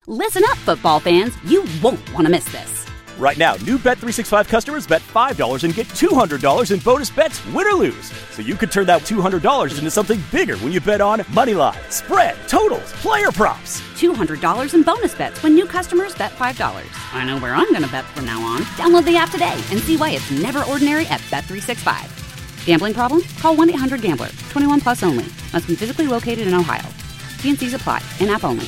Listen up, football fans. You won't want to miss this. Right now, new Bet365 customers bet $5 and get $200 in bonus bets, win or lose. So you could turn that $200 into something bigger when you bet on money line, spread, totals, player props. $200 in bonus bets when new customers bet $5. I know where I'm going to bet from now on. Download the app today and see why it's never ordinary at Bet365. Gambling problem? Call 1-800-GAMBLER. 21 plus only. Must be physically located in Ohio. T&Cs apply. In-app only.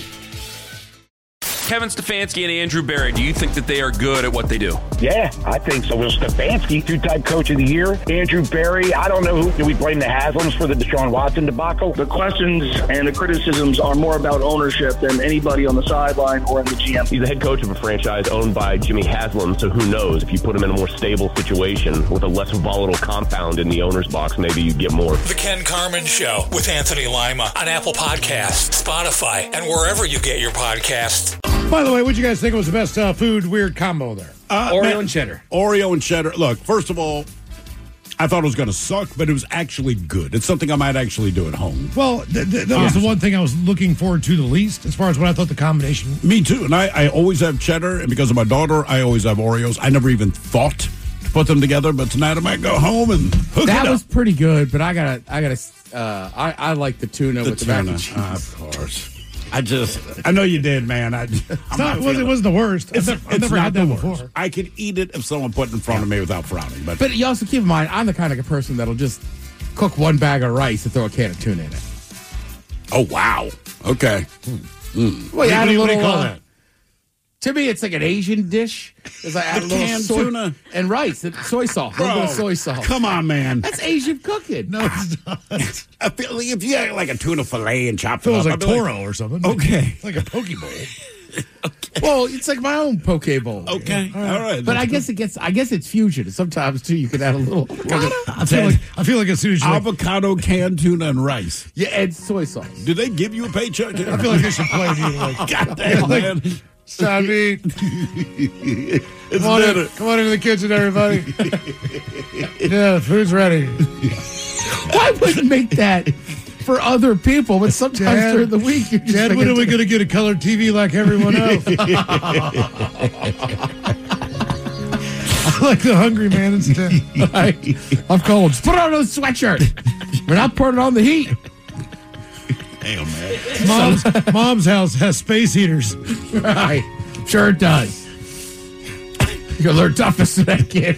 Kevin Stefanski and Andrew Berry, do you think that they are good at what they do? Yeah, I think so. Well, Stefanski, two-time coach of the year. Andrew Berry, I don't know who. Do we blame the Haslams for the Deshaun Watson debacle? The questions and the criticisms are more about ownership than anybody on the sideline or in the GM. He's the head coach of a franchise owned by Jimmy Haslam, so who knows? If you put him in a more stable situation with a less volatile compound in the owner's box, maybe you get more. The Ken Carman Show with Anthony Lima on Apple Podcasts, Spotify, and wherever you get your podcasts. By the way, what'd you guys think was the best food weird combo there? Oreo and cheddar. Oreo and cheddar. Look, first of all, I thought it was going to suck, but it was actually good. It's something I might actually do at home. Well, that was the one thing I was looking forward to the least, as far as what I thought the combination. Me too, and I always have cheddar, and because of my daughter, I always have Oreos. I never even thought to put them together, but tonight I might go home and hook it up. That was pretty good, but I like the tuna with the mac and cheese. Of course. I know you did, man. It wasn't the worst. I've never had that before. I could eat it if someone put it in front of me without frowning. But you also keep in mind, I'm the kind of person that'll just cook one bag of rice and throw a can of tuna in it. Oh, wow. Okay. Well, you add a little, what do you call that? To me, it's like an Asian dish. Because I add a little canned soy tuna and rice and soy sauce. A little bit of soy sauce. Come on, man. That's Asian cooking. No, it's not. I feel like if you had like a tuna fillet and chopped It it was up, like I'd be Toro or something. Okay. Like a poke bowl. Well, it's like my own poke bowl. Okay. All right. But I guess it's fusion. Sometimes too, you can add a little I feel like as soon as you avocado, canned tuna, and rice. Yeah, and soy sauce. Do they give you a paycheck? I feel like they should play you like God damn, man. Sammy, It's come dinner. come on into the kitchen, everybody. Yeah, the food's ready. Why would you make that for other people? But sometimes during the week, you just Dad, when are we going to get a color TV like everyone else? I like the hungry man instead. I'm calling. Just put on a sweatshirt. We're not putting on the heat. Damn, man. Mom's house has space heaters. Right. Sure it does. You're gonna learn toughness to that kid.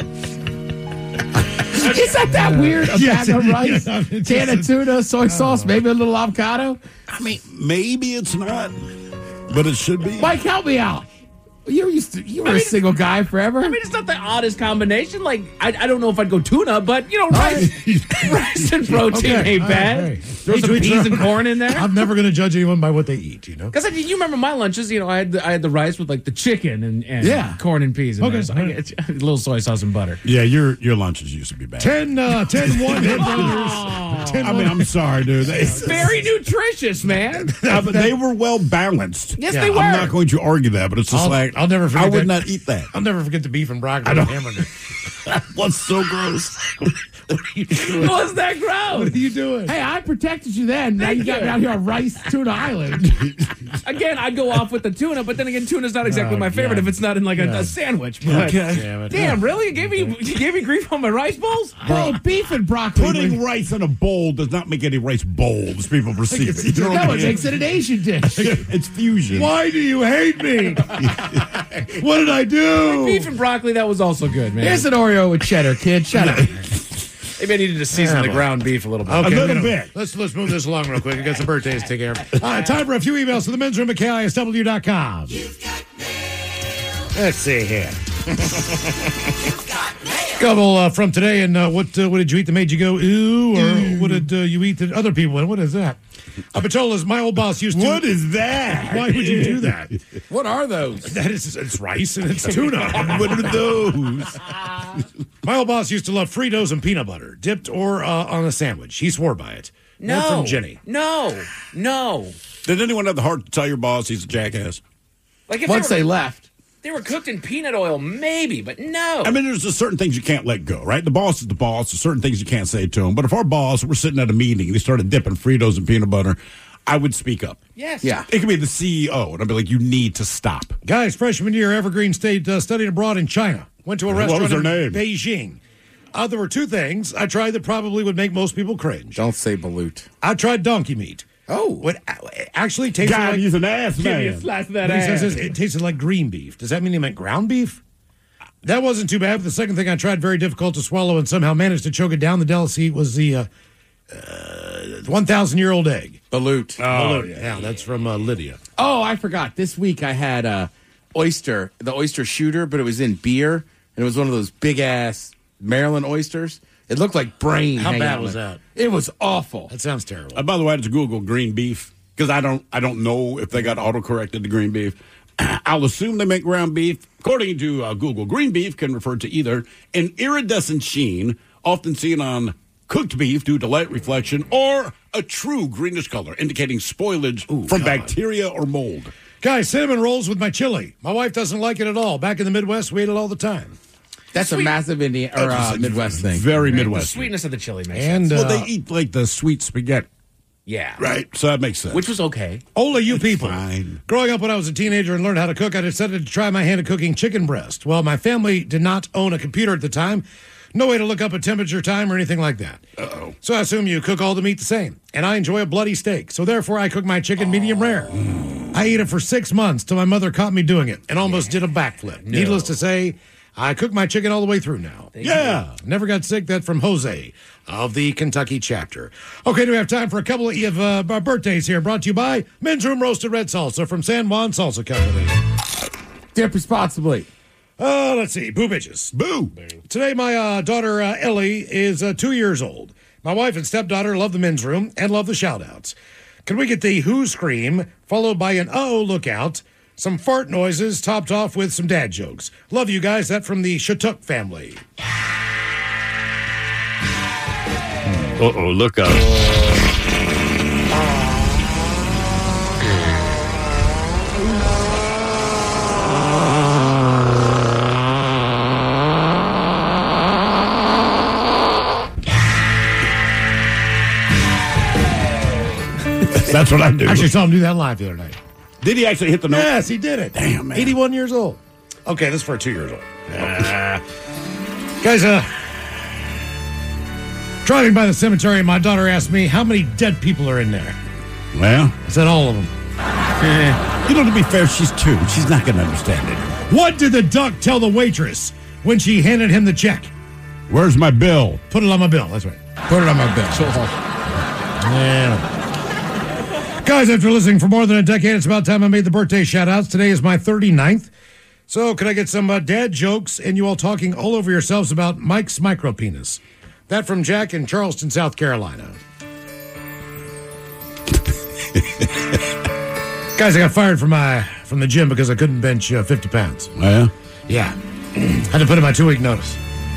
Is that weird? A bag of rice, can of tuna, soy sauce, maybe a little avocado? I mean, maybe it's not, but it should be. Mike, help me out. You were a single guy forever. I mean, it's not the oddest combination. Like, I don't know if I'd go tuna, but, rice and protein ain't bad. Throw some peas and corn in there. I'm never going to judge anyone by what they eat, Because you remember my lunches, I had the rice with, like, the chicken and corn and peas in there. So I get a little soy sauce and butter. Yeah, your lunches used to be bad. 10-1 headbangers. I'm sorry, dude. It's very nutritious, man. But they were well balanced. Yes, they were. I'm not going to argue that, but it's just I'll never forget I would not eat that. I'll never forget the beef and broccoli hamburger. What's so gross? What are you doing? What's that gross? What are you doing? Hey, I protected you then. Now you got me out here on Rice Tuna Island. Again, I'd go off with the tuna, but then again, tuna's not exactly my favorite if it's not in like a sandwich. But damn, really? You gave me grief on my rice bowls? Bro, beef and broccoli. Putting rice in a bowl does not make any rice bowls. People perceive it. You know No, it makes it an Asian dish. It's fusion. Why do you hate me? What did I do? Beef and broccoli, that was also good, man. Here's an Oreo with cheddar, kid. Shut up. Maybe I needed to season the ground beef a little bit. Okay, a little bit. Let's move this along real quick. I got some birthdays to take care of. Time for a few emails to the men's room at KISW.com. Let's see here. Couple from today, and what did you eat that made you go ooh, or what did you eat that other people? And what is that? Pachola's my old boss used to. What is that? Why would you do that? What are those? It's rice and it's tuna. What are those? My old boss used to love Fritos and peanut butter, dipped or on a sandwich. He swore by it. More from Jenny. No. Did anyone have the heart to tell your boss he's a jackass? Like if Once they left. They were cooked in peanut oil, maybe, but no. I mean, there's just certain things you can't let go, right? The boss is the boss. There's certain things you can't say to him. But if our boss, we're sitting at a meeting, and he started dipping Fritos in peanut butter, I would speak up. Yes. Yeah. It could be the CEO, and I'd be like, you need to stop. Guys, freshman year, Evergreen State studied abroad in China. Went to a restaurant was her in name? Beijing. There were two things I tried that probably would make most people cringe. Don't say balut. I tried donkey meat. Oh. It actually tasted God, like... he's an ass Give me a man. slice of that He ass. says it tasted like green beef. Does that mean he meant ground beef? That wasn't too bad. But the second thing I tried, very difficult to swallow and somehow managed to choke it down the delicacy, was the 1,000-year-old egg. Balut. Oh, yeah, that's from Lydia. Oh, I forgot. This week I had the oyster shooter, but it was in beer, and it was one of those big-ass Maryland oysters. It looked like brain. How hanging bad out was of it. that? It was awful. That sounds terrible. By the way, I just Google green beef because I don't know if they got auto-corrected to green beef. I'll assume they make ground beef. According to Google, green beef can refer to either an iridescent sheen, often seen on cooked beef due to light reflection, or a true greenish color, indicating spoilage from bacteria or mold. Guys, cinnamon rolls with my chili. My wife doesn't like it at all. Back in the Midwest, we ate it all the time. That's a massive Midwest thing. Very The Midwest. sweetness of the chili makes And sense. Well, they eat like the sweet spaghetti, Yeah. right? So that makes sense. Which was okay. Ola, you people. fine. Growing up when I was a teenager and learned how to cook, I decided to try my hand at cooking chicken breast. Well, my family did not own a computer at the time. No way to look up a temperature time or anything like that. Uh-oh. So I assume you cook all the meat the same. And I enjoy a bloody steak. So therefore, I cook my chicken medium rare. I ate it for 6 months till my mother caught me doing it and almost did a backflip. Needless to say, I cook my chicken all the way through now. Yeah. Never got sick. That from Jose of the Kentucky chapter. Okay, do we have time for a couple of birthdays here? Brought to you by Men's Room Roasted Red Salsa from San Juan Salsa Company. Dip responsibly. Let's see. Boo bitches. Boo. Today, my daughter Ellie is 2 years old. My wife and stepdaughter love the men's room and love the shout-outs. Can we get the who scream, followed by an uh-oh lookout, some fart noises, topped off with some dad jokes? Love you guys. That from the Shatuk family. Uh-oh, look out. That's what I do. Actually saw him do that live the other night. Did he actually hit the note? Yes, he did it. Damn, man. 81 years old. Okay, this is for 2 years old. Guys, driving by the cemetery, my daughter asked me how many dead people are in there. Well, I said all of them. you know, to be fair, she's 2. She's not going to understand it. What did the duck tell the waitress when she handed him the check? Where's my bill? Put it on my bill. That's right. Put it on my bill. Yeah. Guys, after listening for more than a decade, it's about time I made the birthday shout-outs. Today is my 39th. So can I get some dad jokes and you all talking all over yourselves about Mike's micropenis? That from Jack in Charleston, South Carolina. Guys, I got fired from the gym because I couldn't bench 50 pounds. Oh, yeah? Yeah. Had to put in my 2-week notice.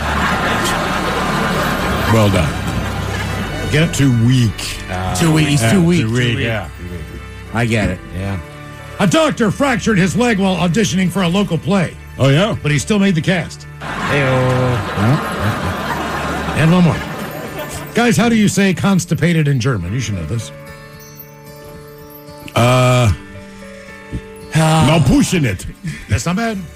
Well done. Get it? 2 week. 2 weeks. 2 weeks. 2 week, yeah. I get it. Yeah. A doctor fractured his leg while auditioning for a local play, Oh, yeah? but he still made the cast. And one more. Guys, how do you say constipated in German? You should know this. No pushing it. That's not bad.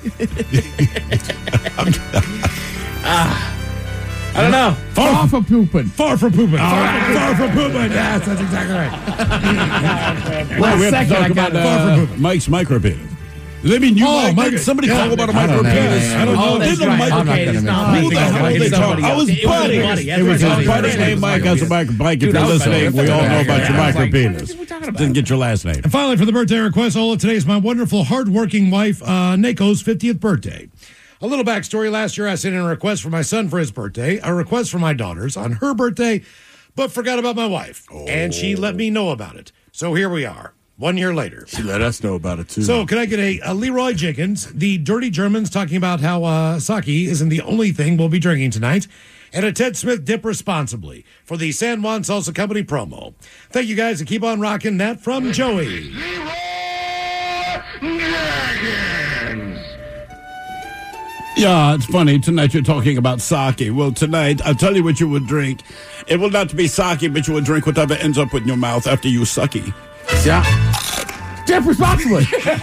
I don't know. Far from pooping. Far from pooping. Far from pooping. Yes, that's exactly right. Well, we have to second, I talk got about Mike's micropenis. Does that mean you somebody talk about a micropenis? I don't know. Didn't a I'm not micropenis? gonna Who the hell they talk? I was buddy. It was his buddy's name, Mike. I was Mike. Mike, if you're listening, we all know about your micropenis. Didn't get your last name. And finally, for the birthday request, Ola, today is my wonderful, hardworking wife, Nako's 50th birthday. A little backstory. Last year, I sent in a request for my son for his birthday, a request for my daughters on her birthday, but forgot about my wife. And she let me know about it. So here we are, 1 year later. She let us know about it, too. So can I get a Leroy Jenkins, the Dirty Germans, talking about how sake isn't the only thing we'll be drinking tonight, and a Ted Smith dip responsibly for the San Juan Salsa Company promo. Thank you guys, and keep on rocking. That from Joey. Yeah, it's funny. Tonight you're talking about sake. Well, tonight, I'll tell you what you would drink. It will not be sake, but you will drink whatever ends up in your mouth after you sucky. Yeah. Dip responsibly.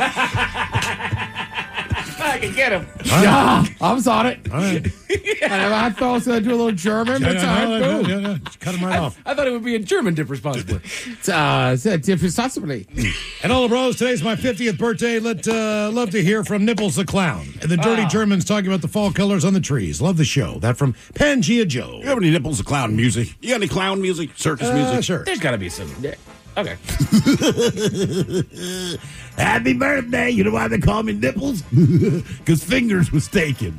I can get him. Yeah, I was on it. All right. I thought I was going to do a little German, but Just cut him right off. I thought it would be a German dip responsibly. Dip responsibly. And all the bros, today's my 50th birthday. Love to hear from Nipples the Clown and the Dirty Germans talking about the fall colors on the trees. Love the show. That from Pangea Joe. You have any Nipples the Clown music? You got any clown music? Circus music? Sure. There's got to be some. Okay. Happy birthday. You know why they call me Nipples? Because fingers was taken.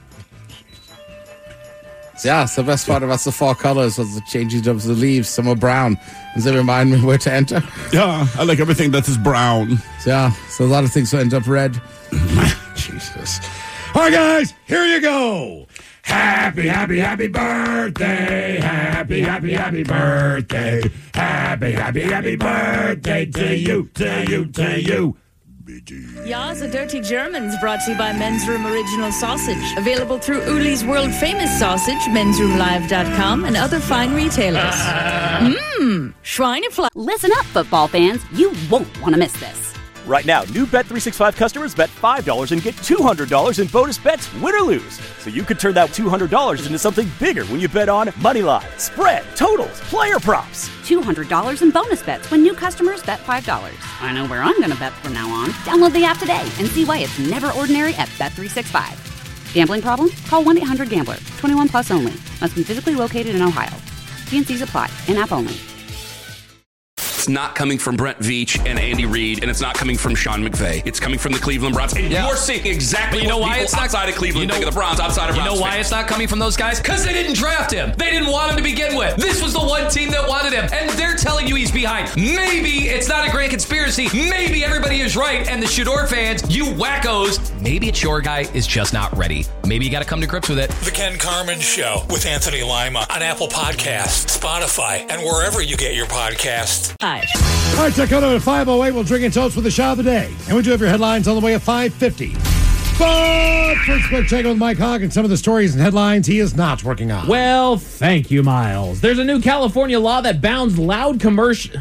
Yeah, so the best part about the fall colors was the changing of the leaves. Some are brown. Does that remind me where to enter? Yeah, I like everything that is brown. Yeah, so a lot of things will end up red. Jesus. All right, guys, here you go. Happy, happy, happy birthday. Happy, happy, happy birthday. Happy, happy, happy birthday to you, to you, to you. Ja, the Dirty Germans, brought to you by Men's Room Original Sausage. Available through Uli's World Famous Sausage, mensroomlive.com, and other fine retailers. Schweinefleisch. Listen up, football fans. You won't want to miss this. Right now, new Bet365 customers bet $5 and get $200 in bonus bets, win or lose. So you could turn that $200 into something bigger when you bet on money line, spread, totals, player props. $200 in bonus bets when new customers bet $5. I know where I'm going to bet from now on. Download the app today and see why it's never ordinary at Bet365. Gambling problem? Call 1-800-GAMBLER. 21 plus only. Must be physically located in Ohio. T&Cs apply. In-app only. It's not coming from Brent Veach and Andy Reid, and it's not coming from Sean McVay. It's coming from the Cleveland Browns. And you're seeing exactly what people outside of Cleveland think of the Browns, outside of Browns. You know why it's not coming from those guys? Because they didn't draft him. They didn't want him to begin with. This was the one team that wanted him, and they're telling you he's behind. Maybe it's not a grand conspiracy. Maybe everybody is right, and the Shador fans, you wackos, maybe it's your guy is just not ready. Maybe you got to come to grips with it. The Ken Carman Show with Anthony Lima on Apple Podcasts, Spotify, and wherever you get your podcasts. Hi. All right, check out at 5:08. We'll drink and toast with the shot of the day. And we do have your headlines on the way at 5:50. But first, quick check with Mike Hogg and some of the stories and headlines he is not working on. Well, thank you, Miles. There's a new California law that bans loud commercials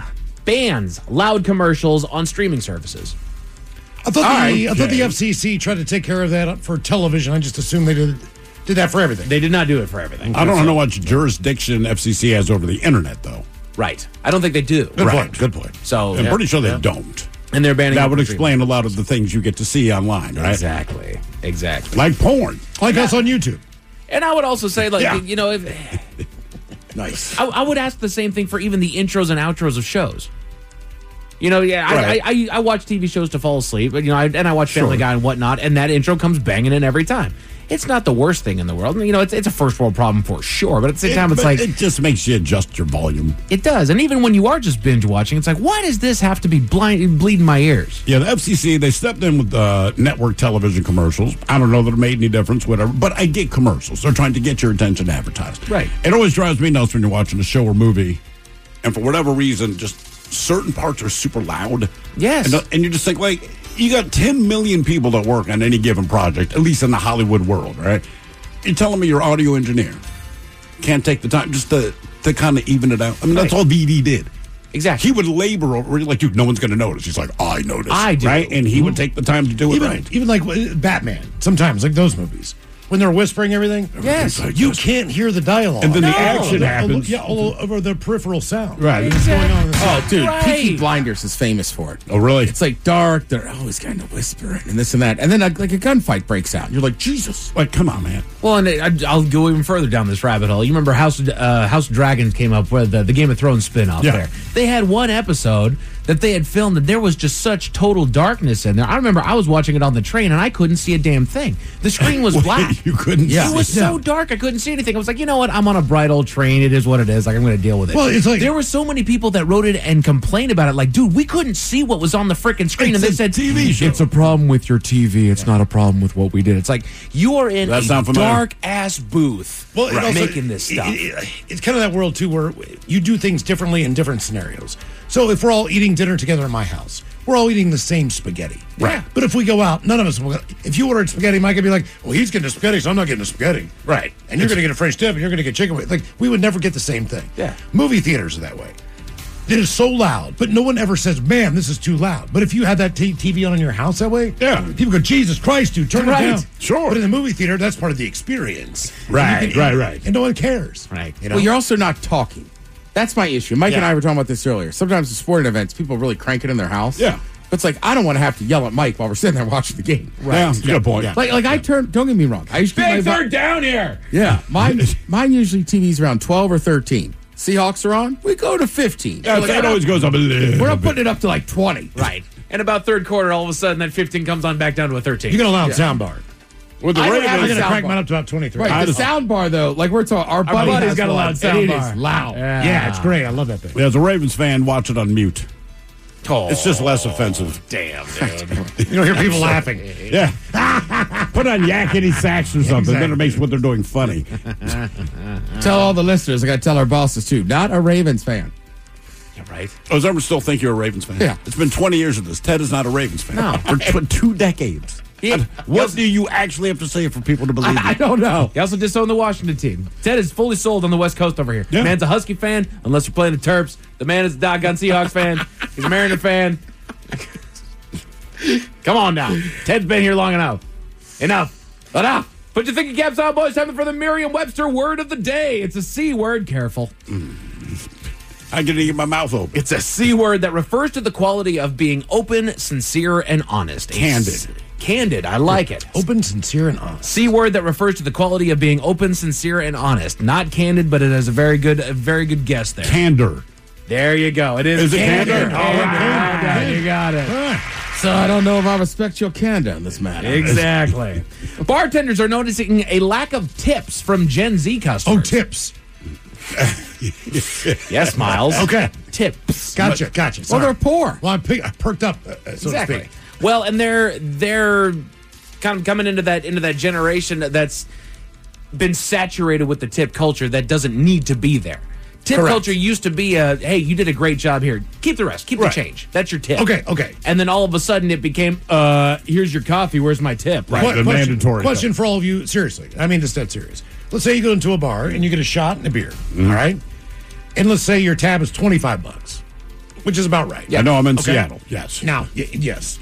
on streaming services. I thought the FCC tried to take care of that for television. I just assumed they did that for everything. They did not do it for everything. I don't know what jurisdiction FCC has over the internet, though. Right. I don't think they do. Good point. So I'm pretty sure they don't. And they're banning. That would explain a lot of the things you get to see online, right? Exactly. Like porn. Like us on YouTube. And I would also say, if nice. I would ask the same thing for even the intros and outros of shows. I watch TV shows to fall asleep, but I watch Family Guy and whatnot, and that intro comes banging in every time. It's not the worst thing in the world. It's a first world problem for sure, but at the same time, it just makes you adjust your volume. It does, and even when you are just binge watching, it's like, why does this have to be bleeding my ears? Yeah, the FCC, they stepped in with network television commercials. I don't know that it made any difference, whatever, but I get commercials. They're trying to get your attention advertised. Right. It always drives me nuts when you're watching a show or movie, and for whatever reason, just certain parts are super loud. Yes. And you just think, you got 10 million people that work on any given project, at least in the Hollywood world, right? You're telling me your audio engineer can't take the time just to kind of even it out? I mean, that's all VD did. Exactly. He would labor over it like no one's going to notice. He's like, I noticed. I do. Right? And he would take the time to do it right. Even like Batman, sometimes, like those movies. When they're whispering everything, yes, you can't hear the dialogue. And then the action happens. All over the peripheral sound. Right. Exactly. Going on Oh, dude, Peaky Blinders is famous for it. Oh, really? It's like dark. They're always kind of whispering and this and that. And then like a gunfight breaks out. You're like, Jesus. Like, come on, man. Well, and I'll go even further down this rabbit hole. You remember House of Dragons came up with the Game of Thrones spin-off there. They had one episode that they had filmed and there was just such total darkness in there. I remember I was watching it on the train and I couldn't see a damn thing. The screen was black. You couldn't see it. It was so dark I couldn't see anything. I was like, you know what? I'm on a bright old train. It is what it is. Like, I'm going to deal with it. Well, it's like there were so many people that wrote it and complained about it. Like, dude, we couldn't see what was on the freaking screen. And they said, TV show. It's a problem with your TV. It's not a problem with what we did. It's like, you are in a dark-ass booth making this stuff. It's kind of that world, too, where you do things differently in different scenarios. So if we're all eating dinner together in my house, we're all eating the same spaghetti. Right. But if we go out, none of us will. If you ordered spaghetti, Mike would be like, well, he's getting a spaghetti, so I'm not getting a spaghetti. Right. And you're going to get a French dip, and you're going to get chicken. Like, we would never get the same thing. Yeah. Movie theaters are that way. It is so loud, but no one ever says, man, this is too loud. But if you had that TV on in your house that way, people go, Jesus Christ, dude, turn it down. Sure. But in the movie theater, that's part of the experience. Right. And no one cares. Right. You know? Well, you're also not talking. That's my issue. Mike and I were talking about this earlier. Sometimes at sporting events, people really crank it in their house. Yeah. But it's like, I don't want to have to yell at Mike while we're sitting there watching the game. Right. Yeah, good point. Like I turn, don't get me wrong. I used to Big third down here. Yeah. Mine usually TV's around 12 or 13. Seahawks are on, we go to 15. Yeah, it always goes up a little. We're not putting it up to like 20. Right. And about third quarter, all of a sudden, that 15 comes on back down to a 13. You got a loud sound bar. With the I don't Ravens, have I'm a going to sound crank bar. mine up to about 23. Right, the sound bar, though, like we're talking, our buddy's got a loud sound and bar. It is loud. Yeah, it's great. I love that thing. as a Ravens fan, watch it on mute. Oh, It's just less offensive. damn, dude. You don't hear people laughing. Yeah. Put on yakety sax or something. Then it makes what they're doing funny. Tell all the listeners, I got to tell our bosses, too, not a Ravens fan. You're right. Does ever still think you're a Ravens fan? Yeah. It's been 20 years of this. Ted is not a Ravens fan. No. For 2 decades. What do you actually have to say for people to believe I you? don't know. He also disowned the Washington team. Ted is fully sold on the West Coast over here. Yeah. Man's a Husky fan, unless you're playing the Terps. The man is a doggone Seahawks fan. He's a Mariner fan. Come on now. Ted's been here long enough. Enough. Put your thinking caps on, boys. Time for the Merriam-Webster word of the day. It's a C word. Careful. I get to get my mouth open. It's a C word that refers to the quality of being open, sincere, and honest. Candid. Candid. I like it. Open, sincere, and honest. C word that refers to the quality of being open, sincere, and honest. Not candid, but it has a very good guess there. Candor. There you go. It is Is it candor? All right. You got it. So I don't know if I respect your candor in this matter. Exactly. Bartenders are noticing a lack of tips from Gen Z customers. Oh, tips. Yes, Miles. Okay. Tips. Gotcha. Well, Sorry. they're poor. Well, I perked up, so Exactly. to speak. Well, and they're kind of coming into that generation that's been saturated with the tip culture that doesn't need to be there. Tip Correct. culture used to be hey, you did a great job here. Keep the rest. Keep the change. That's your tip. Okay. And then all of a sudden it became, here's your coffee. Where's my tip? Right. The mandatory Question for all of you, seriously. I mean this dead serious. Let's say you go into a bar and you get a shot and a beer, all right? And let's say your tab is $25, which is about right. I know I'm in Okay. Seattle. Yes. Now, yes.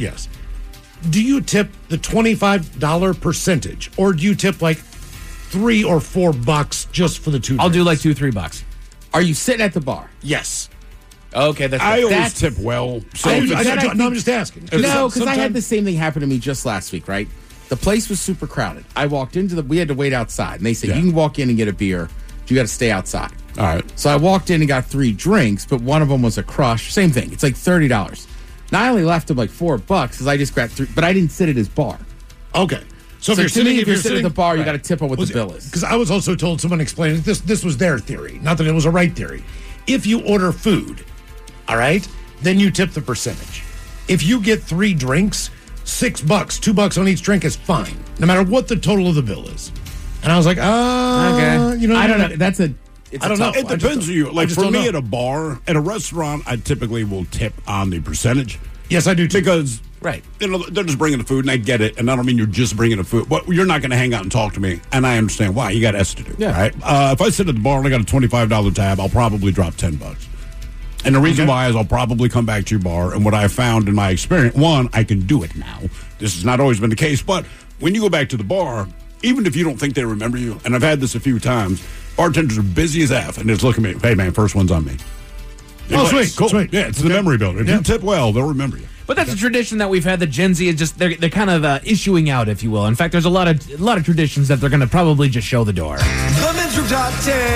Do you tip the $25 percentage, or do you tip like $3 or $4 just for the 2 I'll do like drinks? $2-3. Are you sitting at the bar? Yes. Okay, that's I always that's- tip well. So I'm if it's- just asking. No, because I had the same thing happen to me just last week, right? The place was super crowded. I walked into we had to wait outside, and they said, you can walk in and get a beer. You got to stay outside. All right. So I walked in and got 3 drinks, but one of them was a crush. Same thing. It's like $30. Now I only left him like $4 because I just grabbed 3, but I didn't sit at his bar. Okay. So So if to you're me, sitting, if you're sitting at the bar, you got to tip on what the bill is. Because I was also told, someone explained it, this was their theory, not that it was a right theory. If you order food, all right, then you tip the percentage. If you get 3 drinks, $6, $2 on each drink is fine, no matter what the total of the bill is. And I was like, Okay. you know, I don't know. It's I don't know. It depends on you. Like just for don't me know. at a bar, at a restaurant, I typically will tip on the percentage. Yes, I do too. Because Right. they're just bringing the food, and I get it. And I don't mean you're just bringing the food. But you're not going to hang out and talk to me, and I understand why. You got S to do, right? If I sit at the bar and I got a $25 tab, I'll probably drop $10. And the reason why is I'll probably come back to your bar, and what I found in my experience, one, I can do it now. This has not always been the case, but when you go back to the bar, even if you don't think they remember you, and I've had this a few times, bartenders are busy as F, and it's looking at me, hey man, first one's on me. Oh, sweet, Cool. sweet. Yeah, it's the memory builder. If you tip well, they'll remember you. But that's a tradition that we've had. That Gen Z is just they're kind of issuing out, if you will. In fact, there's a lot of traditions that they're going to probably just show the door. The Men's Room Top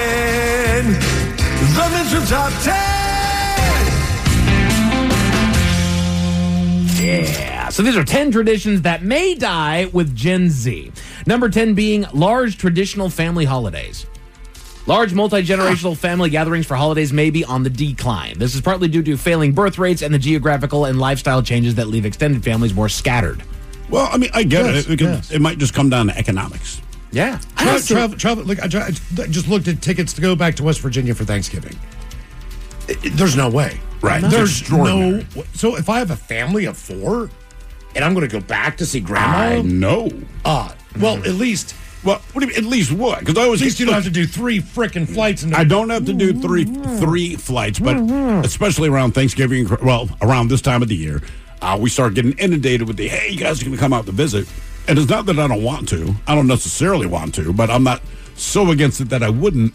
10. The Men's Room Top 10. Yeah. So these are 10 traditions that may die with Gen Z. Number 10 being large traditional family holidays. Large multi-generational family gatherings for holidays may be on the decline. This is partly due to failing birth rates and the geographical and lifestyle changes that leave extended families more scattered. Well, I mean, I get it. Because it might just come down to economics. Yeah. Travel. Like I just looked at tickets to go back to West Virginia for Thanksgiving. There's no way. Right. There's no. So if I have a family of 4, and I'm going to go back to see Grandma, No. well, at least Well, what do you mean, at least what? Because I always At least you don't have to do 3 frickin' flights. I don't have to do three flights, but especially around Thanksgiving, well, around this time of the year, we start getting inundated with the, hey, you guys are going to come out to visit. And it's not that I don't want to. I don't necessarily want to, but I'm not so against it that I wouldn't.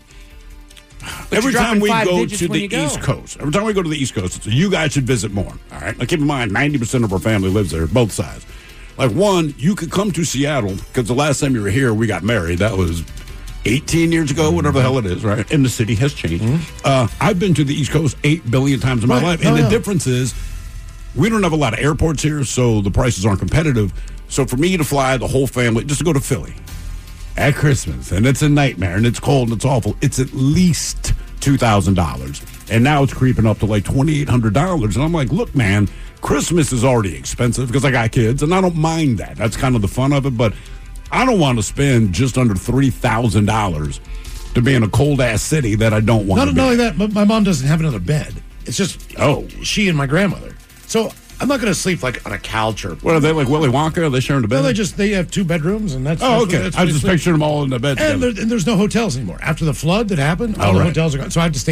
Every time we go to the East Coast, it's, you guys should visit more. All right. Now, keep in mind, 90% of our family lives there, both sides. Like, one, you could come to Seattle, because the last time you were here, we got married. That was 18 years ago, whatever the hell it is, right? And the city has changed. I've been to the East Coast 8 billion times in my life. And the difference is, we don't have a lot of airports here, so the prices aren't competitive. So for me to fly the whole family, just to go to Philly at Christmas, and it's a nightmare, and it's cold, and it's awful, it's at least $2,000. And now it's creeping up to like $2,800. And I'm like, look, man, Christmas is already expensive because I got kids, and I don't mind that. That's kind of the fun of it. But I don't want to spend just under $3,000 to be in a cold-ass city that I don't want to be. Not only that, but my mom doesn't have another bed. It's just she and my grandmother. So I'm not going to sleep like on a couch or. What are they, like Willy Wonka? Are they sharing a bed? No, they have 2 bedrooms, and that's. Okay. I just pictured them all in the bed. And there's no hotels anymore. After the flood that happened, all the hotels are gone. So I have to stay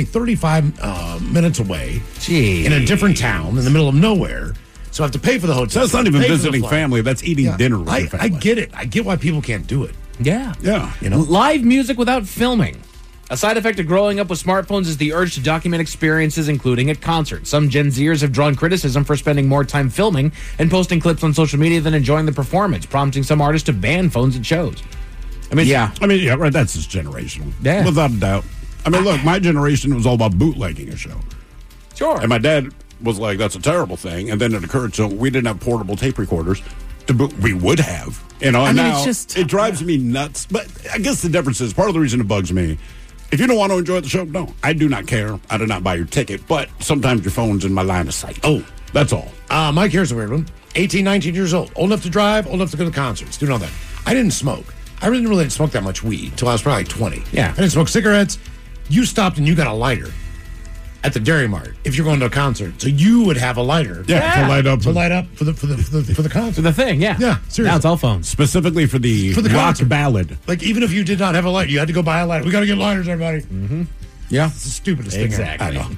35 minutes away in a different town in the middle of nowhere. So I have to pay for the hotel. So that's not even visiting family. That's eating dinner with your family. I get it. I get why people can't do it. Yeah. You know, live music without filming. A side effect of growing up with smartphones is the urge to document experiences, including at concerts. Some Gen Zers have drawn criticism for spending more time filming and posting clips on social media than enjoying the performance, prompting some artists to ban phones at shows. Right. That's just generational. Yeah. Without a doubt. I mean, look, my generation was all about bootlegging a show. Sure. And my dad was like, that's a terrible thing. And then it occurred, so we didn't have portable tape recorders. We would have. And now it drives me nuts. But I guess the difference is, part of the reason it bugs me, if you don't want to enjoy the show, no. I do not care. I do not buy your ticket. But sometimes your phone's in my line of sight. That's all. Mike, here's a weird one. 18, 19 years old. Old enough to drive, old enough to go to concerts. Doing all that. I didn't smoke. I really didn't smoke that much weed until I was probably 20. Yeah. I didn't smoke cigarettes. You stopped and you got a lighter at the Dairy Mart if you're going to a concert. So you would have a lighter. To light up. To light up for the concert. For the thing, yeah. Yeah, seriously. Now it's all phones. Specifically for the rock concert. ballad. Like, even if you did not have a lighter, you had to go buy a lighter. We got to get lighters, everybody. Mm-hmm. Yeah. It's the stupidest thing ever. Exactly. I know.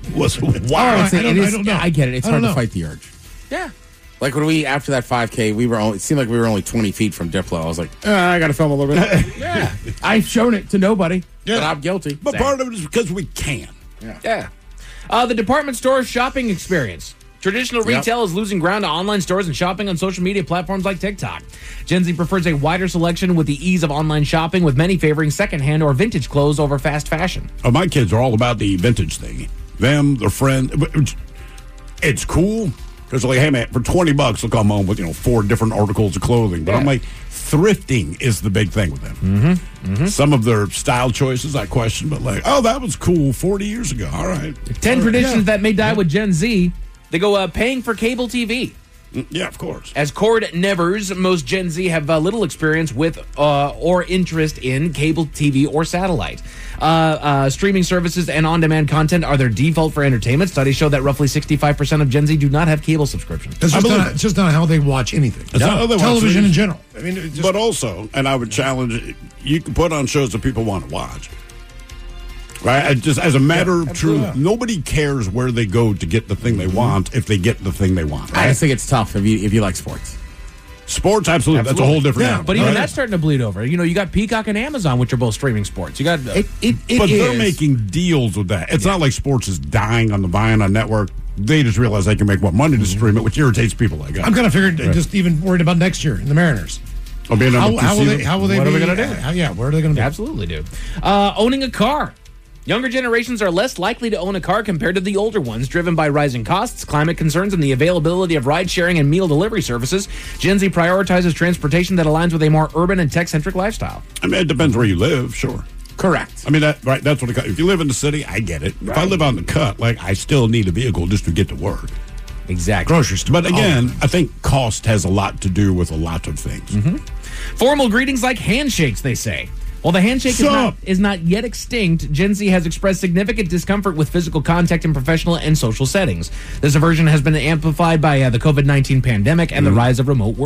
I don't know. I get it. It's hard to fight the urge. Yeah. Like when after that 5K, it seemed like we were only 20 feet from Diplo. I was like, I got to film a little bit. Yeah. I've shown it to nobody, but I'm guilty. But part of it is because we can. Yeah. The department store shopping experience. Traditional retail is losing ground to online stores and shopping on social media platforms like TikTok. Gen Z prefers a wider selection with the ease of online shopping, with many favoring secondhand or vintage clothes over fast fashion. Oh, my kids are all about the vintage thing. Them, their friends. It's cool. Because like, hey, man, for $20, they'll come home with, 4 different articles of clothing. But I'm like, thrifting is the big thing with them. Mm-hmm. Some of their style choices I question, but like, that was cool 40 years ago. All right. 10 traditions that may die with Gen Z. They go paying for cable TV. Yeah, of course. As cord nevers, most Gen Z have little experience with or interest in cable TV or satellite. Streaming services and on-demand content are their default for entertainment. Studies show that roughly 65% of Gen Z do not have cable subscriptions. It's just not how they watch anything. It's not how they watch television things. in general. I mean, but also, and I would challenge, you can put on shows that people want to watch. Right? Just as a matter of truth, nobody cares where they go to get the thing they want if they get the thing they want. Right? I just think it's tough if you like sports. Sports, absolutely. That's a whole different animal. But even that's starting to bleed over. You got Peacock and Amazon, which are both streaming sports. You got but they're making deals with that. It's not like sports is dying on the Viacom network. They just realize they can make more money to stream it, which irritates people like us. I'm kind of figured just even worried about next year in the Mariners. How will they? What are we going to do? Where are they going to be? Absolutely do. Owning a car. Younger generations are less likely to own a car compared to the older ones, driven by rising costs, climate concerns, and the availability of ride-sharing and meal delivery services. Gen Z prioritizes transportation that aligns with a more urban and tech-centric lifestyle. I mean, it depends where you live, sure. Correct. I mean, that's what if you live in the city, I get it. If I live on the cut, I still need a vehicle just to get to work. Exactly. Grocery store. But again, I think cost has a lot to do with a lot of things. Mm-hmm. Formal greetings like handshakes, they say. While the handshake is not yet extinct, Gen Z has expressed significant discomfort with physical contact in professional and social settings. This aversion has been amplified by the COVID-19 pandemic and the rise of remote work.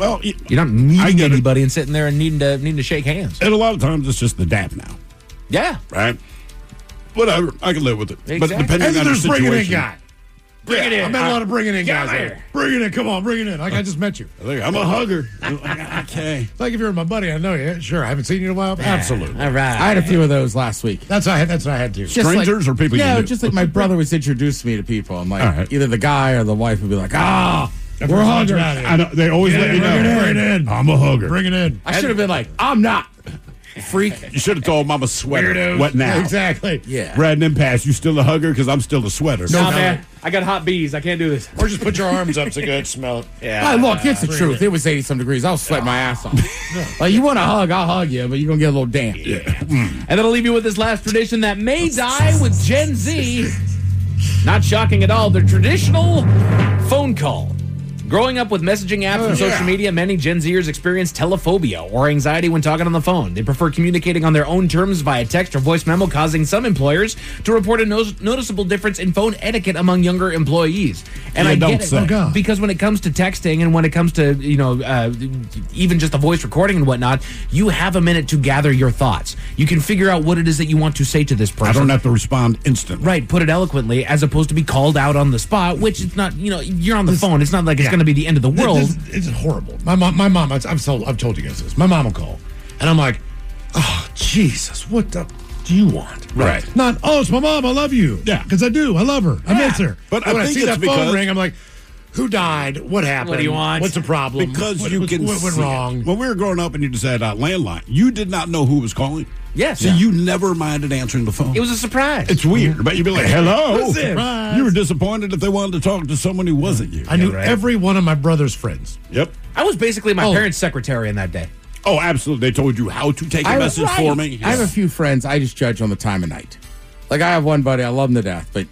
Well, you're not meeting anybody and sitting there and needing to shake hands. And a lot of times it's just the dap now. Yeah. Right? Whatever. I can live with it. Exactly. But depending on the situation. Bring it in guy. Bring it in. I've met a lot of bringing in guys. Here. Bring it in. Come on, bring it in. Like I just met you. I'm a hugger. Okay. Like if you're my buddy, I know you. Sure. I haven't seen you in a while. Absolutely. All right. I had a few of those last week. That's what I had too. Strangers or people you knew? Just like my brother was introduced me to people. I'm like, either the guy or the wife would be like, we're huggers. I know. They always let you know. Bring it in. I'm a hugger. Bring it in. I should have been like, I'm not. Freak. You should have told Mama sweater. Weirdos. What now? Exactly. Yeah. Brad and Impasse, you still a hugger? Because I'm still a sweater. No, man. I got hot bees. I can't do this. Or just put your arms up so you can smell it. Yeah. Look, it's the truth. It was 80-some degrees. I was sweating my ass off. Like, you want a hug, I'll hug you, but you're going to get a little damp. Yeah. And then I'll leave you with this last tradition that may die with Gen Z. Not shocking at all. The traditional phone call. Growing up with messaging apps and social media, many Gen Zers experience telephobia or anxiety when talking on the phone. They prefer communicating on their own terms via text or voice memo, causing some employers to report a noticeable difference in phone etiquette among younger employees. And I get it, because when it comes to texting and when it comes to, even just a voice recording and whatnot, you have a minute to gather your thoughts. You can figure out what it is that you want to say to this person. I don't have to respond instantly. Right, put it eloquently, as opposed to be called out on the spot, which it's not, you're on the phone. It's not like it's going to be the end of the world. It's horrible. My mom, I've told you guys this. My mom will call, and I'm like, oh, Jesus, what the do you want? Right. Not, it's my mom, I love you. Yeah. Because I do. I love her. I miss her. But when I I think see it's that because phone ring, I'm like, who died? What happened? What do you want? What's the problem? Because what you can what went see wrong? it. When we were growing up and you just had a landline, you did not know who was calling. Yes. So you never minded answering the phone. It was a surprise. It's weird, but you'd be like, hello. Surprise. You were disappointed if they wanted to talk to someone who wasn't you. I knew every one of my brother's friends. Yep. I was basically my parents' secretary in that day. Oh, absolutely. They told you how to take a message for me. I have a few friends I just judge on the time of night. Like, I have one buddy, I love him to death, but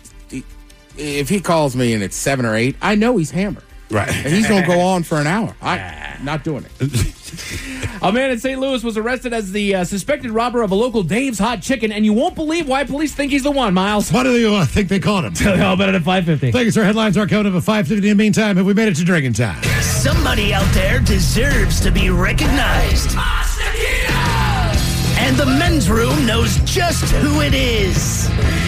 if he calls me and it's 7 or 8, I know he's hammered. Right. And he's going to go on for an hour. I'm not doing it. A man in St. Louis was arrested as the suspected robber of a local Dave's Hot Chicken, and you won't believe why police think he's the one, Miles. Why do you think they caught him? Tell you all about it at 5:50. Thank you, sir. Headlines are coming up at 5:50. In the meantime, have we made it to drinking time? Somebody out there deserves to be recognized. And the men's room knows just who it is.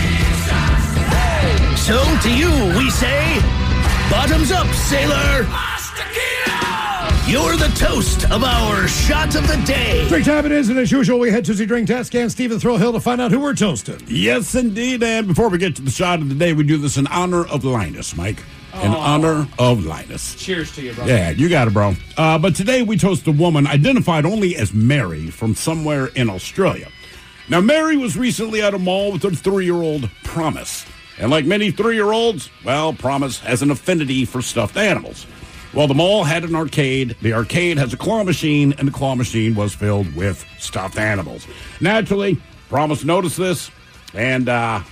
So to you, we say, bottoms up, sailor. You're the toast of our shot of the day. Drink time it is, and as usual, we head to the drink test can Steve the Thrill Hill to find out who we're toasting. Yes, indeed. And before we get to the shot of the day, we do this in honor of Linus, Mike. In honor of Linus. Cheers to you, brother. Yeah, you got it, bro. But today we toast a woman identified only as Mary from somewhere in Australia. Now, Mary was recently at a mall with her 3-year-old Promise. And like many 3-year-olds, well, Promise has an affinity for stuffed animals. Well, the mall had an arcade. The arcade has a claw machine, and the claw machine was filled with stuffed animals. Naturally, Promise noticed this, and,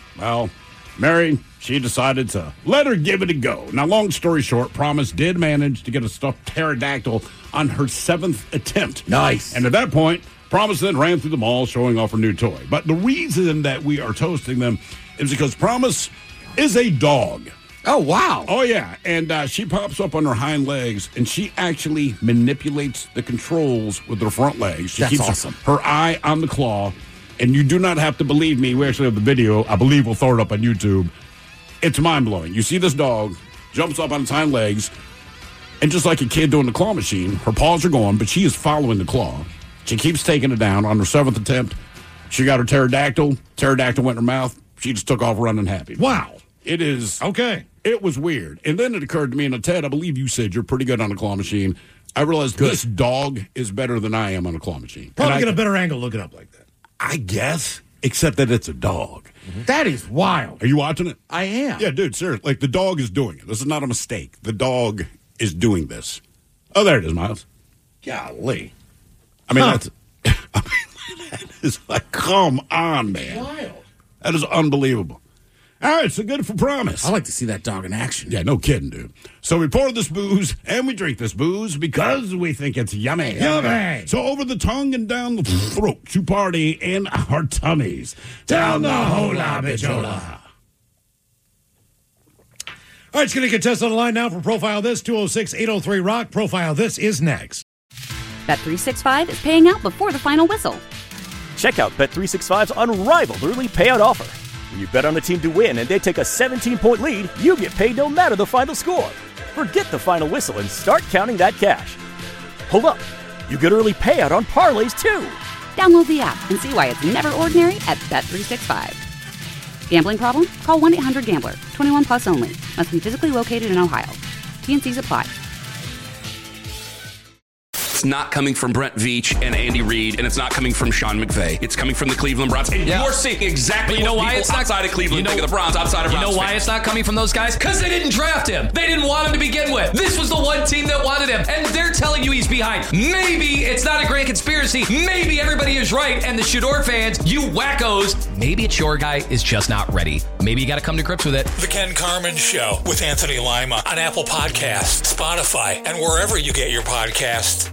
Mary, she decided to let her give it a go. Now, long story short, Promise did manage to get a stuffed pterodactyl on her 7th attempt. Nice. And at that point, Promise then ran through the mall showing off her new toy. But the reason that we are toasting them is because Promise is a dog. Oh, wow. Oh, yeah. And she pops up on her hind legs, and she actually manipulates the controls with her front legs. She That's keeps awesome. her eye on the claw, and you do not have to believe me. We actually have the video. I believe we'll throw it up on YouTube. It's mind-blowing. You see this dog, jumps up on its hind legs, and just like a kid doing the claw machine, her paws are going, but she is following the claw. She keeps taking it down. On her 7th attempt, she got her pterodactyl. Pterodactyl went in her mouth. She just took off running happy. Wow. It is. Okay. It was weird. And then it occurred to me, and Ted, I believe you said you're pretty good on a claw machine. I realized this dog is better than I am on a claw machine. Probably get a better angle looking up like that. I guess, except that it's a dog. Mm-hmm. That is wild. Are you watching it? I am. Yeah, dude, seriously. Like, the dog is doing it. This is not a mistake. The dog is doing this. Oh, there it is, Miles. Golly. I mean, that is like, come on, man. Wild. That is unbelievable. All right, so good for Promise. I like to see that dog in action. Yeah, no kidding, dude. So we pour this booze and we drink this booze because we think it's yummy. Yummy. So over the tongue and down the throat to party in our tummies. Down the hola bichola. All right, it's going to get tested on the line now for Profile This, 206-803-ROCK. Profile This is next. Bet365 is paying out before the final whistle. Check out Bet365's unrivaled early payout offer. When you bet on a team to win and they take a 17-point lead, you get paid no matter the final score. Forget the final whistle and start counting that cash. Hold up. You get early payout on parlays, too. Download the app and see why it's never ordinary at Bet365. Gambling problem? Call 1-800-GAMBLER. 21 plus only. Must be physically located in Ohio. T&Cs apply. It's not coming from Brent Veach and Andy Reid, and it's not coming from Sean McVay. It's coming from the Cleveland Browns. And you're seeing exactly you know what why people it's not outside of Cleveland think of the Browns, outside of Browns. You know why fans. it's not coming from those guys? Because they didn't draft him. They didn't want him to begin with. This was the one team that wanted him, and they're telling you he's behind. Maybe it's not a grand conspiracy. Maybe everybody is right, and the Shador fans, you wackos, maybe it's your guy is just not ready. Maybe you got to come to grips with it. The Ken Carman Show with Anthony Lima on Apple Podcasts, Spotify, and wherever you get your podcasts.